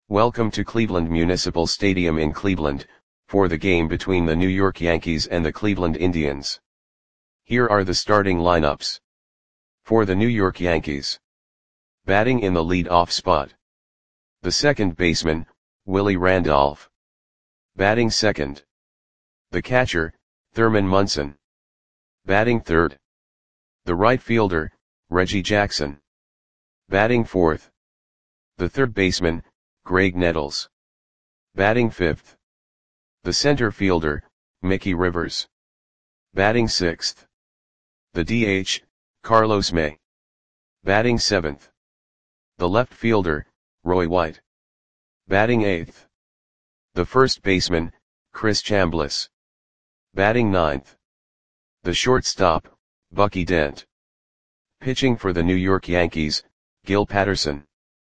Welcome to Cleveland Municipal Stadium in Cleveland, for the game between the New York Yankees and the Cleveland Indians. Here are the starting lineups. For the New York Yankees. Batting in the lead-off spot. The second baseman, Willie Randolph. Batting second. The catcher, Thurman Munson. Batting third. The right fielder, Reggie Jackson. Batting fourth. The third baseman, Graig Nettles. Batting fifth. The center fielder, Mickey Rivers. Batting sixth. The DH, Carlos May. Batting seventh. The left fielder, Roy White. Batting eighth. The first baseman, Chris Chambliss. Batting ninth. The shortstop, Bucky Dent. Pitching for the New York Yankees, Gil Patterson.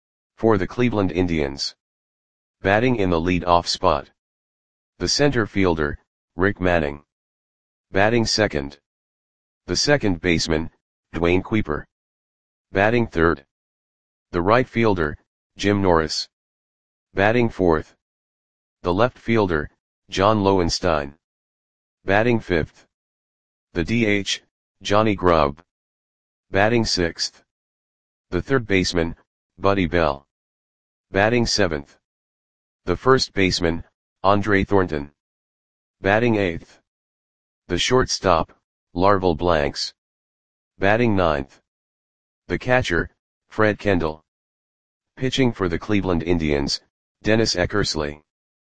For the Cleveland Indians. Batting in the lead-off spot. The center fielder, Rick Manning. Batting second. The second baseman, Dwayne Kuiper. Batting third. The right fielder, Jim Norris. Batting fourth. The left fielder, John Lowenstein. Batting fifth. The DH, Johnny Grubb. Batting sixth. The third baseman, Buddy Bell. Batting seventh. The first baseman, Andre Thornton. Batting eighth. The shortstop, Larval Blanks. Batting ninth. The catcher, Fred Kendall. Pitching for the Cleveland Indians, Dennis Eckersley.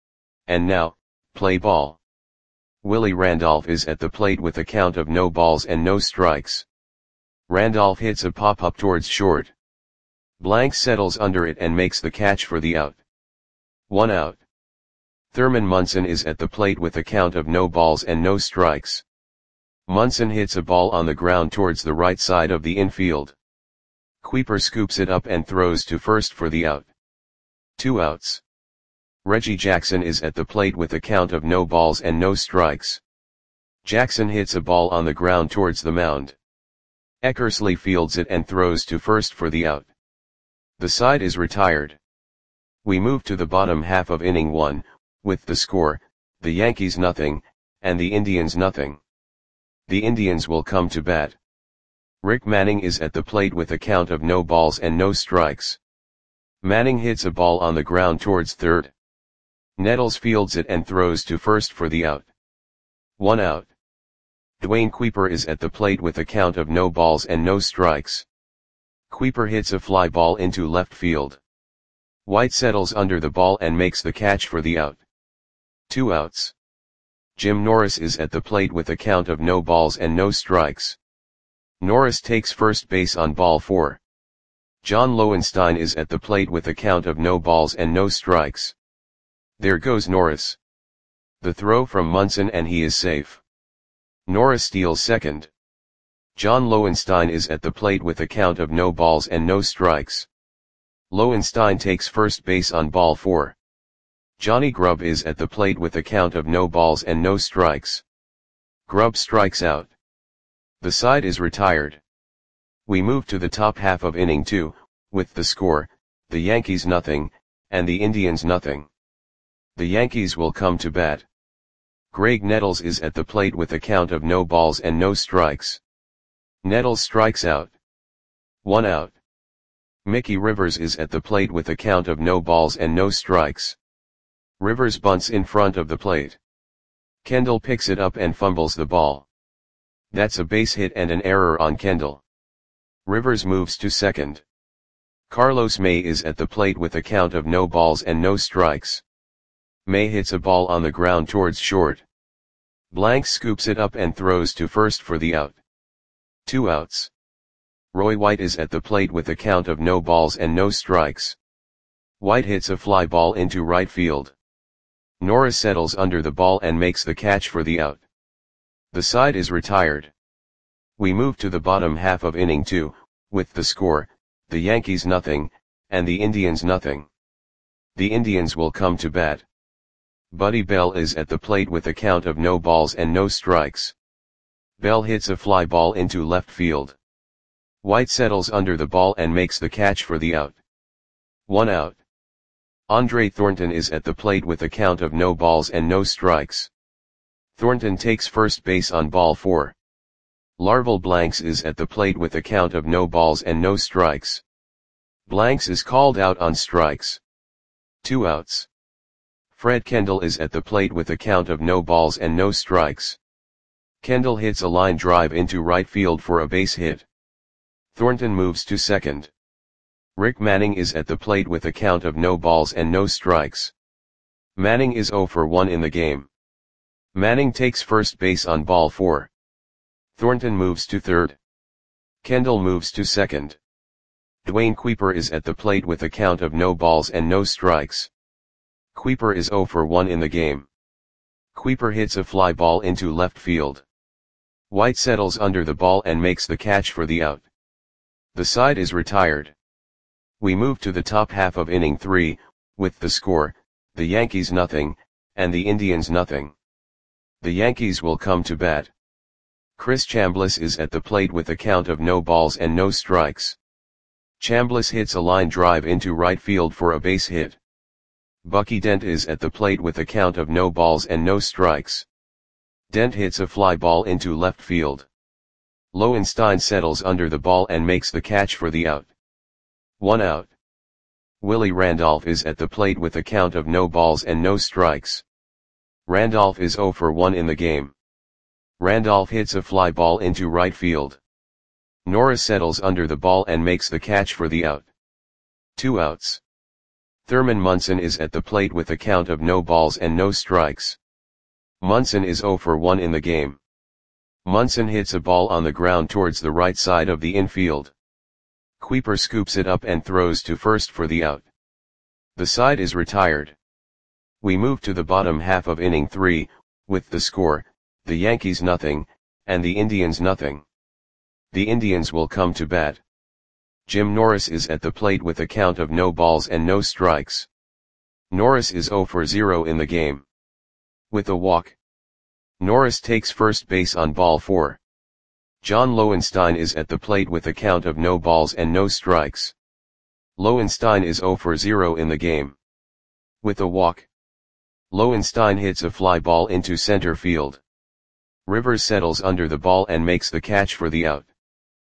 And now, play ball. Willie Randolph is at the plate with a count of no balls and no strikes. Randolph hits a pop-up towards short. Blanks settles under it and makes the catch for the out. 1 out. Thurman Munson is at the plate with a count of no balls and no strikes. Munson hits a ball on the ground towards the right side of the infield. Kuiper scoops it up and throws to first for the out. 2 outs. Reggie Jackson is at the plate with a count of no balls and no strikes. Jackson hits a ball on the ground towards the mound. Eckersley fields it and throws to first for the out. The side is retired. We move to the bottom half of inning 1, with the score, the Yankees nothing, and the Indians nothing. The Indians will come to bat. Rick Manning is at the plate with a count of no balls and no strikes. Manning hits a ball on the ground towards third. Nettles fields it and throws to first for the out. 1 out. Dwayne Kuiper is at the plate with a count of no balls and no strikes. Kuiper hits a fly ball into left field. White settles under the ball and makes the catch for the out. 2 outs. Jim Norris is at the plate with a count of no balls and no strikes. Norris takes first base on ball 4. John Lowenstein is at the plate with a count of no balls and no strikes. There goes Norris. The throw from Munson and he is safe. Norris steals second. John Lowenstein is at the plate with a count of no balls and no strikes. Lowenstein takes first base on ball 4. Johnny Grubb is at the plate with a count of no balls and no strikes. Grubb strikes out. The side is retired. We move to the top half of inning 2, with the score, the Yankees nothing, and the Indians nothing. The Yankees will come to bat. Graig Nettles is at the plate with a count of no balls and no strikes. Nettles strikes out. 1 out. Mickey Rivers is at the plate with a count of no balls and no strikes. Rivers bunts in front of the plate. Kendall picks it up and fumbles the ball. That's a base hit and an error on Kendall. Rivers moves to second. Carlos May is at the plate with a count of no balls and no strikes. May hits a ball on the ground towards short. Blanks scoops it up and throws to first for the out. 2 outs. Roy White is at the plate with a count of no balls and no strikes. White hits a fly ball into right field. Norris settles under the ball and makes the catch for the out. The side is retired. We move to the bottom half of inning 2, with the score, the Yankees nothing, and the Indians nothing. The Indians will come to bat. Buddy Bell is at the plate with a count of no balls and no strikes. Bell hits a fly ball into left field. White settles under the ball and makes the catch for the out. 1 out. Andre Thornton is at the plate with a count of no balls and no strikes. Thornton takes first base on ball 4. Larval Blanks is at the plate with a count of no balls and no strikes. Blanks is called out on strikes. 2 outs. Fred Kendall is at the plate with a count of no balls and no strikes. Kendall hits a line drive into right field for a base hit. Thornton moves to second. Rick Manning is at the plate with a count of no balls and no strikes. Manning is 0 for 1 in the game. Manning takes first base on ball 4. Thornton moves to third. Kendall moves to second. Dwayne Kuiper is at the plate with a count of no balls and no strikes. Kuiper is 0 for 1 in the game. Kuiper hits a fly ball into left field. White settles under the ball and makes the catch for the out. The side is retired. We move to the top half of inning 3, with the score, the Yankees nothing, and the Indians nothing. The Yankees will come to bat. Chris Chambliss is at the plate with a count of no balls and no strikes. Chambliss hits a line drive into right field for a base hit. Bucky Dent is at the plate with a count of no balls and no strikes. Dent hits a fly ball into left field. Lowenstein settles under the ball and makes the catch for the out. 1 out. Willie Randolph is at the plate with a count of no balls and no strikes. Randolph is 0 for 1 in the game. Randolph hits a fly ball into right field. Norris settles under the ball and makes the catch for the out. 2 outs. Thurman Munson is at the plate with a count of no balls and no strikes. Munson is 0 for 1 in the game. Munson hits a ball on the ground towards the right side of the infield. Kuiper scoops it up and throws to first for the out. The side is retired. We move to the bottom half of inning 3, with the score, the Yankees nothing, and the Indians nothing. The Indians will come to bat. Jim Norris is at the plate with a count of no balls and no strikes. Norris is 0 for 0 in the game. With a walk. Norris takes first base on ball 4. John Lowenstein is at the plate with a count of no balls and no strikes. Lowenstein is 0 for 0 in the game. With a walk. Lowenstein hits a fly ball into center field. Rivers settles under the ball and makes the catch for the out.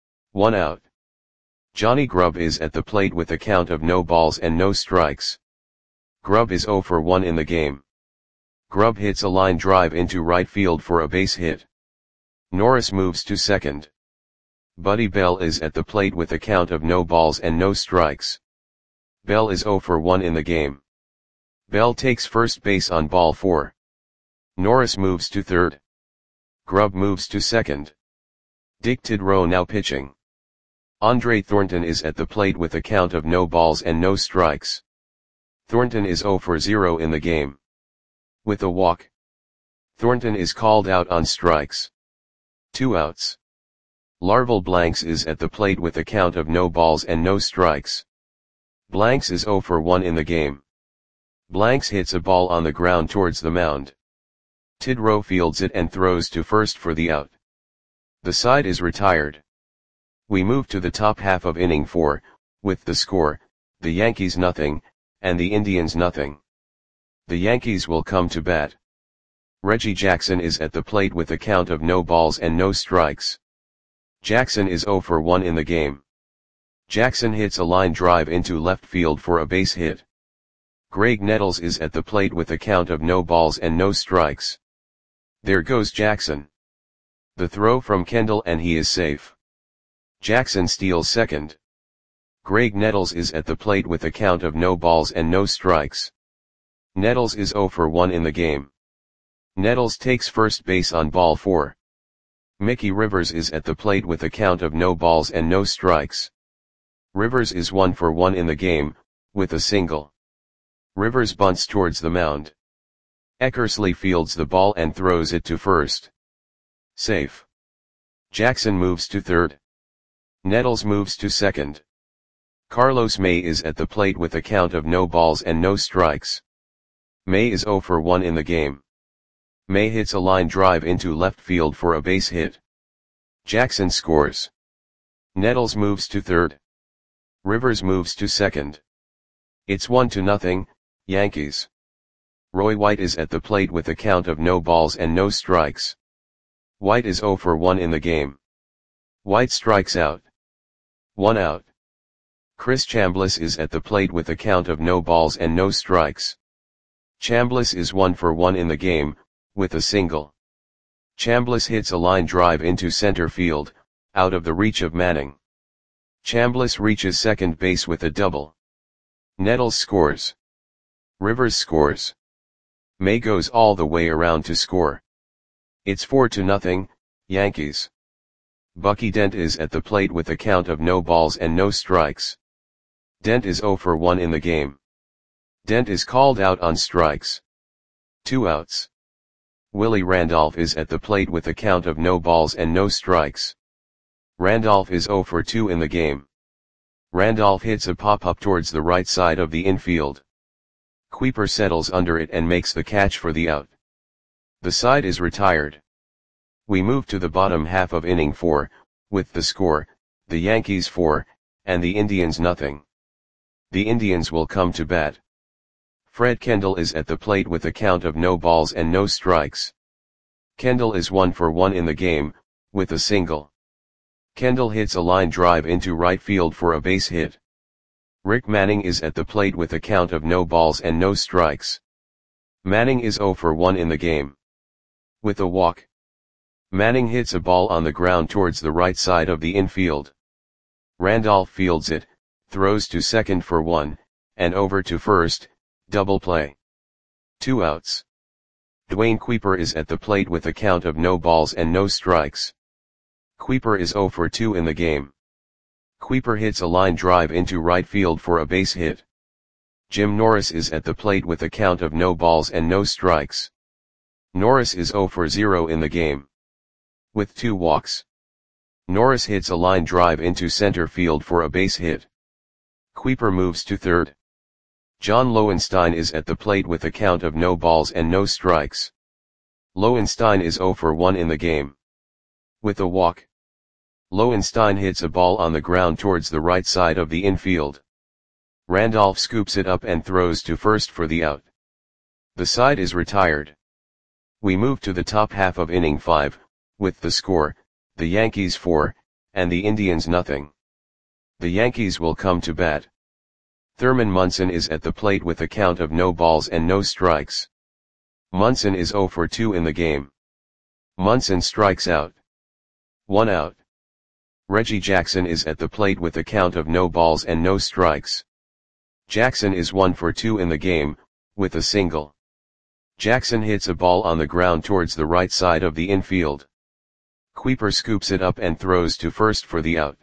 1 out. Johnny Grubb is at the plate with a count of no balls and no strikes. Grubb is 0 for 1 in the game. Grubb hits a line drive into right field for a base hit. Norris moves to second. Buddy Bell is at the plate with a count of no balls and no strikes. Bell is 0 for 1 in the game. Bell takes first base on ball 4. Norris moves to third. Grubb moves to second. Dick Tidrow now pitching. Andre Thornton is at the plate with a count of no balls and no strikes. Thornton is 0 for 0 in the game. With a walk. Thornton is called out on strikes. 2 outs. Larval Blanks is at the plate with a count of no balls and no strikes. Blanks is 0 for 1 in the game. Blanks hits a ball on the ground towards the mound. Tidrow fields it and throws to first for the out. The side is retired. We move to the top half of inning 4, with the score, the Yankees nothing, and the Indians nothing. The Yankees will come to bat. Reggie Jackson is at the plate with a count of no balls and no strikes. Jackson is 0 for 1 in the game. Jackson hits a line drive into left field for a base hit. Greg Nettles is at the plate with a count of no balls and no strikes. There goes Jackson. The throw from Kendall and he is safe. Jackson steals second. Greg Nettles is at the plate with a count of no balls and no strikes. Nettles is 0 for 1 in the game. Nettles takes first base on ball 4. Mickey Rivers is at the plate with a count of no balls and no strikes. Rivers is 1 for 1 in the game, with a single. Rivers bunts towards the mound. Eckersley fields the ball and throws it to first. Safe. Jackson moves to third. Nettles moves to second. Carlos May is at the plate with a count of no balls and no strikes. May is 0 for 1 in the game. May hits a line drive into left field for a base hit. Jackson scores. Nettles moves to third. Rivers moves to second. It's 1-0, Yankees. Roy White is at the plate with a count of no balls and no strikes. White is 0 for 1 in the game. White strikes out. 1 out. Chris Chambliss is at the plate with a count of no balls and no strikes. Chambliss is 1 for 1 in the game, with a single. Chambliss hits a line drive into center field, out of the reach of Manning. Chambliss reaches second base with a double. Nettles scores. Rivers scores. May goes all the way around to score. It's 4-0, Yankees. Bucky Dent is at the plate with a count of no balls and no strikes. Dent is 0 for 1 in the game. Dent is called out on strikes. 2 outs. Willie Randolph is at the plate with a count of no balls and no strikes. Randolph is 0 for 2 in the game. Randolph hits a pop-up towards the right side of the infield. Kuiper settles under it and makes the catch for the out. The side is retired. We move to the bottom half of inning 4, with the score, the Yankees 4, and the Indians 0. The Indians will come to bat. Fred Kendall is at the plate with a count of no balls and no strikes. Kendall is 1 for 1 in the game, with a single. Kendall hits a line drive into right field for a base hit. Rick Manning is at the plate with a count of no balls and no strikes. Manning is 0 for 1 in the game. With a walk. Manning hits a ball on the ground towards the right side of the infield. Randolph fields it, throws to second for 1, and over to first, double play. 2 outs. Dwayne Kuiper is at the plate with a count of no balls and no strikes. Kuiper is 0 for 2 in the game. Kuiper hits a line drive into right field for a base hit. Jim Norris is at the plate with a count of no balls and no strikes. Norris is 0 for 0 in the game. With 2 walks. Norris hits a line drive into center field for a base hit. Kuiper moves to third. John Lowenstein is at the plate with a count of no balls and no strikes. Lowenstein is 0 for 1 in the game. With a walk. Lowenstein hits a ball on the ground towards the right side of the infield. Randolph scoops it up and throws to first for the out. The side is retired. We move to the top half of inning 5, with the score, the Yankees 4, and the Indians 0. The Yankees will come to bat. Thurman Munson is at the plate with a count of no balls and no strikes. Munson is 0 for 2 in the game. Munson strikes out. 1 out. Reggie Jackson is at the plate with a count of no balls and no strikes. Jackson is 1 for 2 in the game, with a single. Jackson hits a ball on the ground towards the right side of the infield. Kuiper scoops it up and throws to first for the out.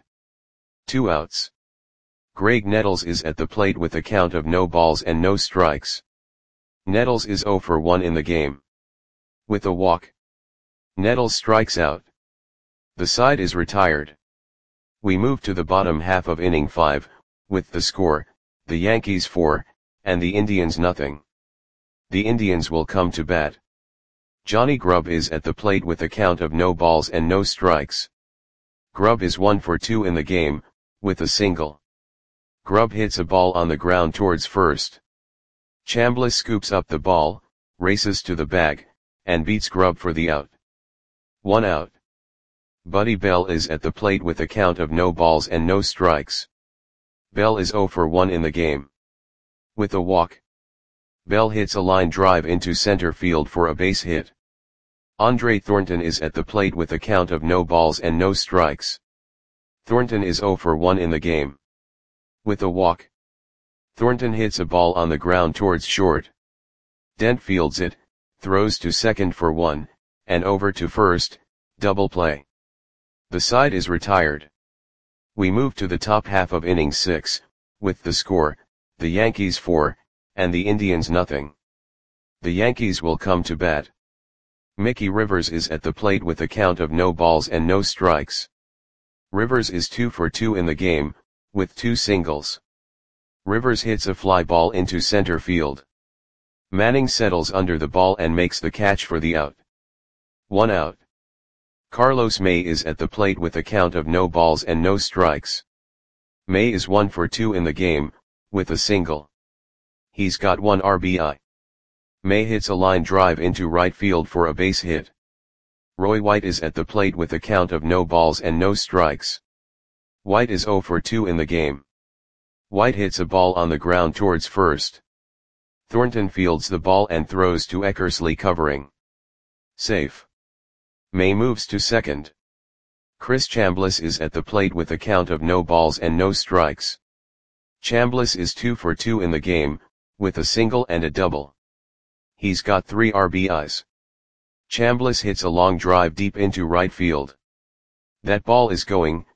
2 outs. Greg Nettles is at the plate with a count of no balls and no strikes. Nettles is 0 for 1 in the game. With a walk. Nettles strikes out. The side is retired. We move to the bottom half of inning 5, with the score, the Yankees 4, and the Indians 0. The Indians will come to bat. Johnny Grubb is at the plate with a count of no balls and no strikes. Grubb is 1 for 2 in the game, with a single. Grubb hits a ball on the ground towards first. Chambliss scoops up the ball, races to the bag, and beats Grubb for the out. 1 out. Buddy Bell is at the plate with a count of no balls and no strikes. Bell is 0 for 1 in the game. With a walk. Bell hits a line drive into center field for a base hit. Andre Thornton is at the plate with a count of no balls and no strikes. Thornton is 0 for 1 in the game. With a walk. Thornton hits a ball on the ground towards short. Dent fields it, throws to second for 1, and over to first, double play. The side is retired. We move to the top half of inning 6, with the score, the Yankees 4, and the Indians 0. The Yankees will come to bat. Mickey Rivers is at the plate with a count of no balls and no strikes. Rivers is 2 for 2 in the game, with 2 singles. Rivers hits a fly ball into center field. Manning settles under the ball and makes the catch for the out. 1 out. Carlos May is at the plate with a count of no balls and no strikes. May is 1 for 2 in the game, with a single. He's got 1 RBI. May hits a line drive into right field for a base hit. Roy White is at the plate with a count of no balls and no strikes. White is 0 for 2 in the game. White hits a ball on the ground towards first. Thornton fields the ball and throws to Eckersley covering. Safe. May moves to second. Chris Chambliss is at the plate with a count of no balls and no strikes. Chambliss is 2 for 2 in the game, with a single and a double. He's got 3 RBIs. Chambliss hits a long drive deep into right field. That ball is gone.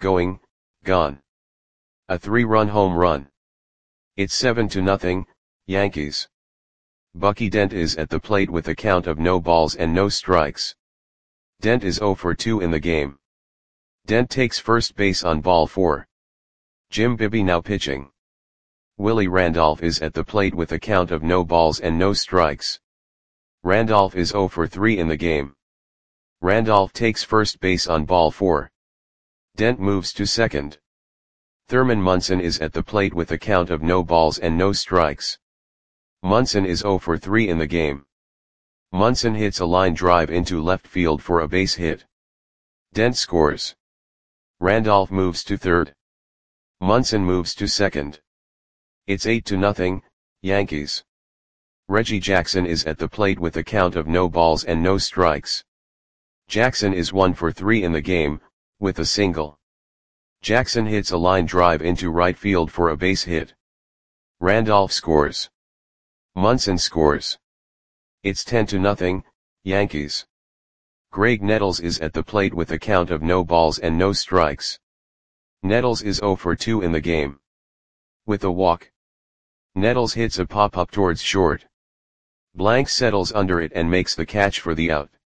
A 3-run home run. It's 7-0, Yankees. Bucky Dent is at the plate with a count of no balls and no strikes. Dent is 0 for 2 in the game. Dent takes first base on ball 4. Jim Bibby now pitching. Willie Randolph is at the plate with a count of no balls and no strikes. Randolph is 0 for 3 in the game. Randolph takes first base on ball 4. Dent moves to second. Thurman Munson is at the plate with a count of no balls and no strikes. Munson is 0 for 3 in the game. Munson hits a line drive into left field for a base hit. Dent scores. Randolph moves to third. Munson moves to second. It's 8-0, Yankees. Reggie Jackson is at the plate with a count of no balls and no strikes. Jackson is 1 for 3 in the game, with a single. Jackson hits a line drive into right field for a base hit. Randolph scores. Munson scores. It's 10-0, Yankees. Greg Nettles is at the plate with a count of no balls and no strikes. Nettles is 0 for 2 in the game. With a walk. Nettles hits a pop-up towards short. Blank settles under it and makes the catch for the out.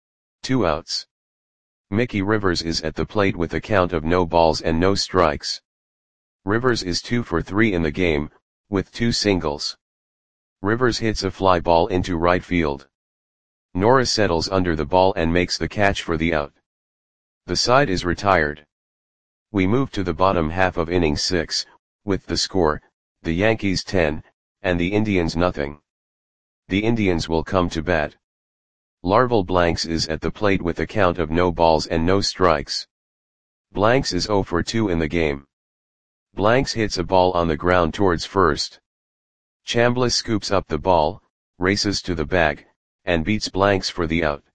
2 outs. Mickey Rivers is at the plate with a count of no balls and no strikes. Rivers is 2 for 3 in the game, with 2 singles. Rivers hits a fly ball into right field. Norris settles under the ball and makes the catch for the out. The side is retired. We move to the bottom half of inning 6, with the score, the Yankees 10, and the Indians nothing. The Indians will come to bat. Larval Blanks is at the plate with a count of no balls and no strikes. Blanks is 0 for 2 in the game. Blanks hits a ball on the ground towards first. Chambliss scoops up the ball, races to the bag, and beats Blanks for the out.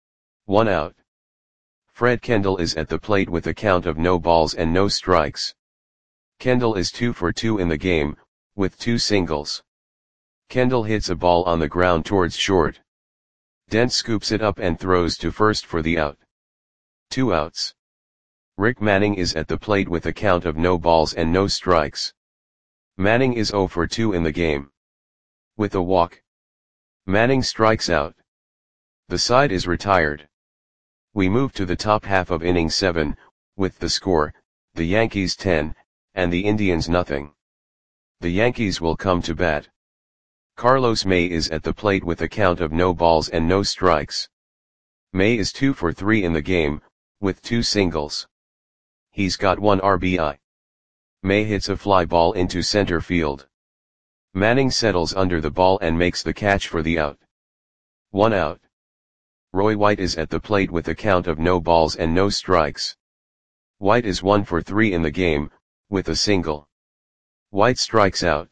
1 out. Fred Kendall is at the plate with a count of no balls and no strikes. Kendall is 2 for 2 in the game, with 2 singles. Kendall hits a ball on the ground towards short. Dent scoops it up and throws to first for the out. 2 outs. Rick Manning is at the plate with a count of no balls and no strikes. Manning is 0 for 2 in the game. With a walk. Manning strikes out. The side is retired. We move to the top half of inning 7, with the score, the Yankees 10, and the Indians nothing. The Yankees will come to bat. Carlos May is at the plate with a count of no balls and no strikes. May is 2 for 3 in the game, with 2 singles. He's got 1 RBI. May hits a fly ball into center field. Manning settles under the ball and makes the catch for the out. 1 out. Roy White is at the plate with a count of no balls and no strikes. White is 1 for 3 in the game, with a single. White strikes out.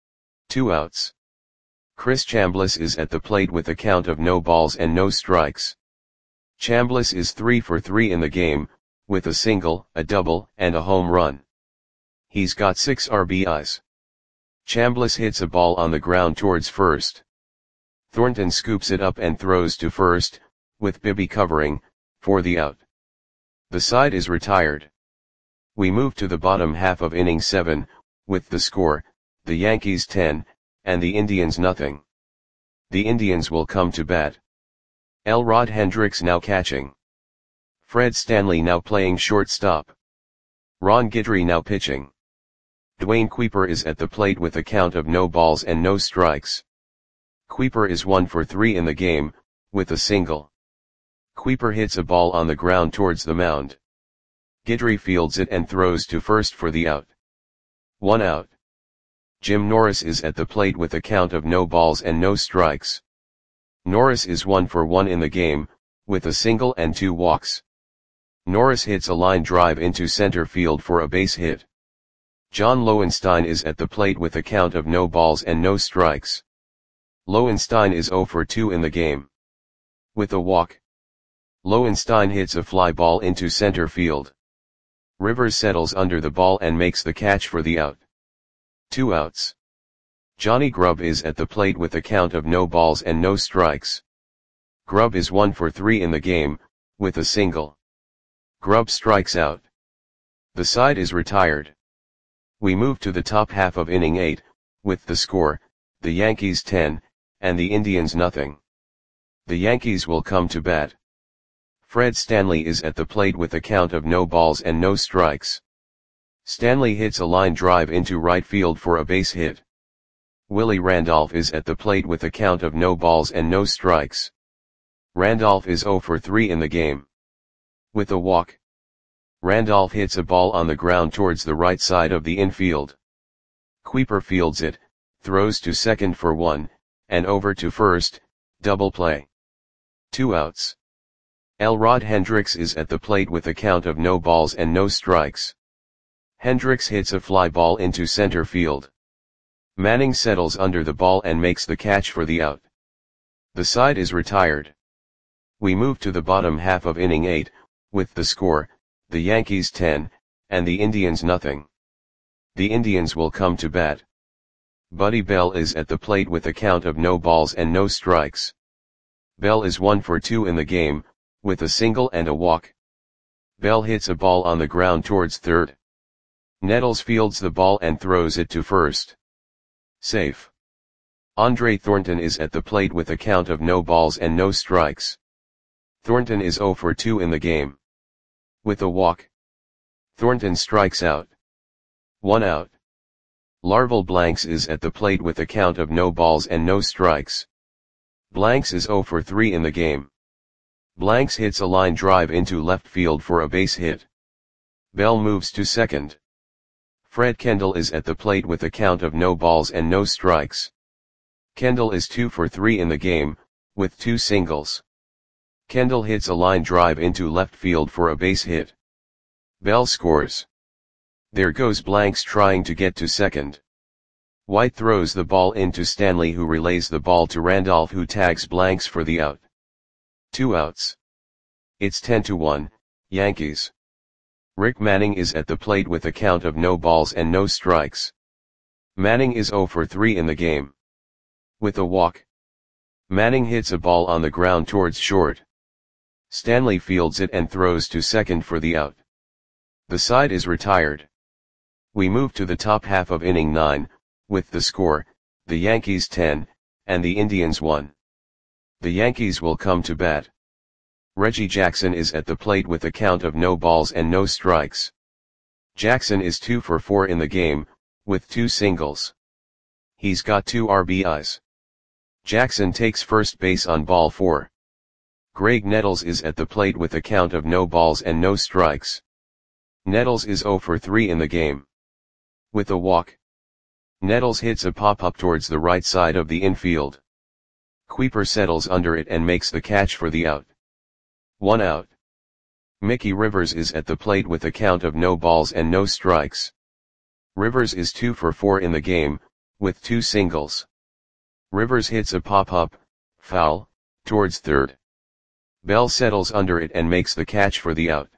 2 outs. Chris Chambliss is at the plate with a count of no balls and no strikes. Chambliss is 3 for 3 in the game, with a single, a double, and a home run. He's got 6 RBIs. Chambliss hits a ball on the ground towards first. Thornton scoops it up and throws to first, with Bibby covering, for the out. The side is retired. We move to the bottom half of inning 7, with the score, the Yankees 10, and the Indians nothing. The Indians will come to bat. Elrod Hendricks now catching. Fred Stanley now playing shortstop. Ron Guidry now pitching. Dwayne Kuiper is at the plate with a count of no balls and no strikes. Kuiper is 1 for 3 in the game, with a single. Kuiper hits a ball on the ground towards the mound. Guidry fields it and throws to first for the out. 1 out. Jim Norris is at the plate with a count of no balls and no strikes. Norris is 1 for 1 in the game, with a single and 2 walks. Norris hits a line drive into center field for a base hit. John Lowenstein is at the plate with a count of no balls and no strikes. Lowenstein is 0 for 2 in the game. With a walk. Lowenstein hits a fly ball into center field. Rivers settles under the ball and makes the catch for the out. 2 outs. Johnny Grubb is at the plate with a count of no balls and no strikes. Grubb is 1 for 3 in the game, with a single. Grubb strikes out. The side is retired. We move to the top half of inning 8, with the score, the Yankees 10, and the Indians nothing. The Yankees will come to bat. Fred Stanley is at the plate with a count of no balls and no strikes. Stanley hits a line drive into right field for a base hit. Willie Randolph is at the plate with a count of no balls and no strikes. Randolph is 0 for 3 in the game. With a walk. Randolph hits a ball on the ground towards the right side of the infield. Kuiper fields it, throws to second for 1, and over to first, double play. 2 outs. Elrod Hendricks is at the plate with a count of no balls and no strikes. Hendricks hits a fly ball into center field. Manning settles under the ball and makes the catch for the out. The side is retired. We move to the bottom half of inning 8, with the score, the Yankees 10, and the Indians nothing. The Indians will come to bat. Buddy Bell is at the plate with a count of no balls and no strikes. Bell is 1 for 2 in the game, with a single and a walk. Bell hits a ball on the ground towards third. Nettles fields the ball and throws it to first. Safe. Andre Thornton is at the plate with a count of no balls and no strikes. Thornton is 0 for 2 in the game. With a walk. Thornton strikes out. 1 out. Larval Blanks is at the plate with a count of no balls and no strikes. Blanks is 0 for 3 in the game. Blanks hits a line drive into left field for a base hit. Bell moves to second. Fred Kendall is at the plate with a count of no balls and no strikes. Kendall is 2 for 3 in the game, with 2 singles. Kendall hits a line drive into left field for a base hit. Bell scores. There goes Blanks trying to get to second. White throws the ball into Stanley, who relays the ball to Randolph, who tags Blanks for the out. 2 outs. It's 10-1, Yankees. Rick Manning is at the plate with a count of no balls and no strikes. Manning is 0 for 3 in the game. With a walk. Manning hits a ball on the ground towards short. Stanley fields it and throws to second for the out. The side is retired. We move to the top half of inning 9, with the score, the Yankees 10, and the Indians 1. The Yankees will come to bat. Reggie Jackson is at the plate with a count of no balls and no strikes. Jackson is 2 for 4 in the game, with 2 singles. He's got 2 RBIs. Jackson takes first base on ball 4. Greg Nettles is at the plate with a count of no balls and no strikes. Nettles is 0 for 3 in the game. With a walk. Nettles hits a pop-up towards the right side of the infield. Kuiper settles under it and makes the catch for the out. 1 out. Mickey Rivers is at the plate with a count of no balls and no strikes. Rivers is 2 for 4 in the game, with 2 singles. Rivers hits a pop-up, foul, towards third. Bell settles under it and makes the catch for the out.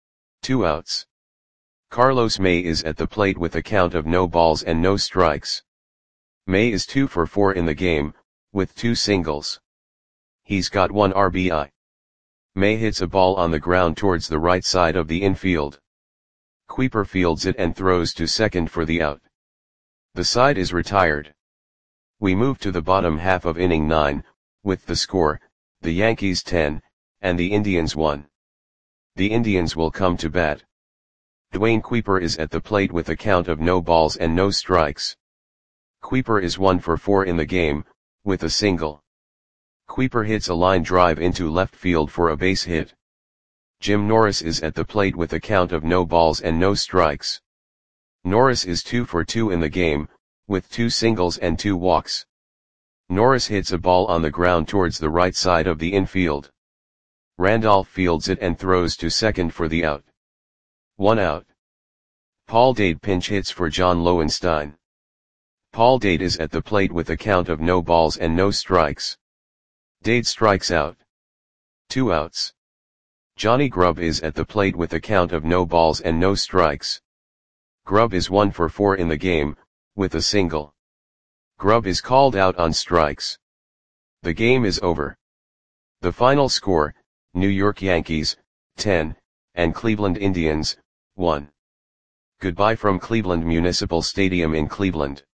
2 outs. Carlos May is at the plate with a count of no balls and no strikes. May is 2 for 4 in the game, with 2 singles. He's got 1 RBI. May hits a ball on the ground towards the right side of the infield. Kuiper fields it and throws to second for the out. The side is retired. We move to the bottom half of inning 9, with the score, the Yankees 10, and the Indians 1. The Indians will come to bat. Dwayne Kuiper is at the plate with a count of no balls and no strikes. Kuiper is 1 for 4 in the game, with a single. Kuiper hits a line drive into left field for a base hit. Jim Norris is at the plate with a count of no balls and no strikes. Norris is 2 for 2 in the game, with 2 singles and 2 walks. Norris hits a ball on the ground towards the right side of the infield. Randolph fields it and throws to second for the out. 1 out. Paul Dade pinch hits for John Lowenstein. Paul Dade is at the plate with a count of no balls and no strikes. Dade strikes out. 2 outs. Johnny Grubb is at the plate with a count of no balls and no strikes. Grubb is 1 for 4 in the game, with a single. Grubb is called out on strikes. The game is over. The final score, New York Yankees, 10, and Cleveland Indians, 1. Goodbye from Cleveland Municipal Stadium in Cleveland.